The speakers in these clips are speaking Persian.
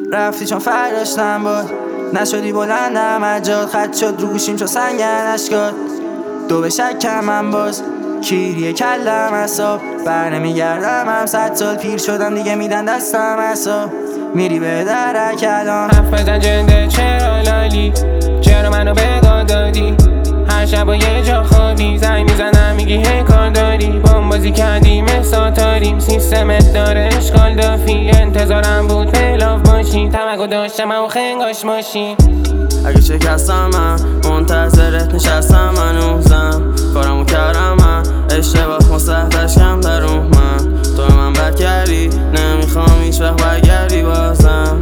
رفتی چون فرداشتم باد، نشدی بلندم عجاد، خط شد رو گوشیم چون سنگن اشکات. دو به شکم من باز کیریه کلم حساب، بر نمیگردم هم 100 سال پیر شدم دیگه میدن دستم حساب. میری به درک الان حرف بزن جنده چرا لالی، چرا منو بگاه دادی؟ هر شب با یه جا خوابی زنگ میزنم میگی هی کار داری. بازی کردیم ساتاریم سیستمت داره اشکال دافی. انتظارم بود پلاف باشی، توقع داشتم و خنگاش ماشی. اگه شکستم من منتظرت نشستم هنوزم، کارمو کردم من اشتباه مستحدش کم درون من. تو من بد کردی نمیخوام هیچ وقت برگردی بازم،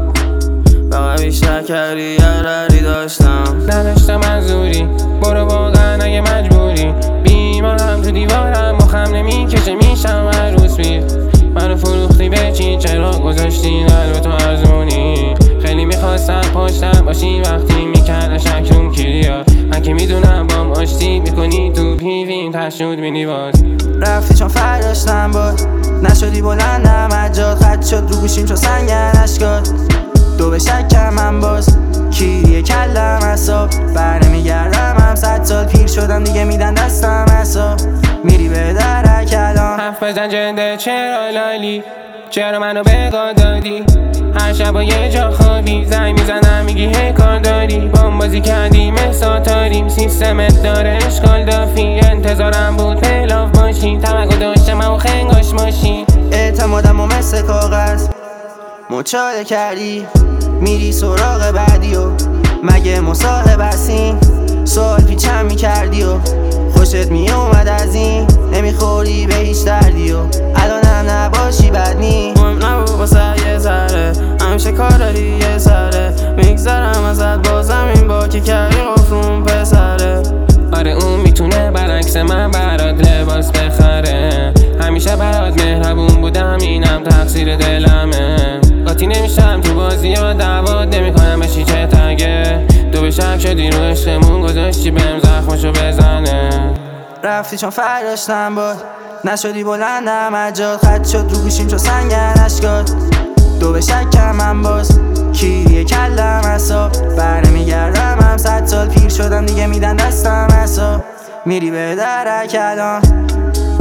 فقط بیشتر کردی یه داشتم نداشتم منظوری، برو واقعا اگه مجبوری. بیمارم تو دیوارم مخم نمیکشه میشم هر روز پیر. منو فروختی به چی؟ چرا گذاشتی قلب تو ارزونی؟ خیلی میخواستم پشتم باشی وقتی میکرد شک روم کیریا. من که میدونم بام آشتی میکنی تو پیویم تشود بینی باز. رفتی چون فرداشتم باد، نشدی بلندم عجاد، خط شد رو گوشیم چون سنگن اشکات. دو به شکم من باز کیریه کلم حساب، بر نمیگردم هم 100 سال پیر شدم دیگه میدن دستم حساب. میری به درک الان حرف بزن جنده چرا لالی، چرا منو بگاه دادی؟ هر شب با یه جا خوابی زنگ میزنم میگی هی کار داری. بازی کردیم ساتاریم سیستمت داره اشکال دافی. انتظارم بود پلاف باشی، توقع داشتم و خنگاش ماشی. اعتمادم و مثل کاغذ مچاله کردی، میری سراغ بعدی و مگه مصاحبه هستیم؟ سوال پیچم میکردی و خوشت میومد از این، نمیخوری به هیچ دردی و الانم نباشی بد نی. مهم نبود واسه یه ذره، همیشه کار داری یه سره. میگذرم ازت بازم این با که کردی قفلون پسره. آره اون میتونه برعکس من برات لباس بخره. همیشه برات مهربون بودم اینم تقصیر دلمه. قاطی نمیشم تو بازی ها دعوات نمیکنم بشی چه تگه. تو به شک شدی رو عشقمون گذاشتی بهم زخمشو بزنه. رفتی چون فرداشتم باد، نشدی بلندم عجاد، خط شد رو گوشیم چون سنگن اشکات. دو به شکم من باز کیریه کلم حساب، بر نمیگردم هم 100 سال پیر شدم دیگه میدن دستم حساب. میری به درک الان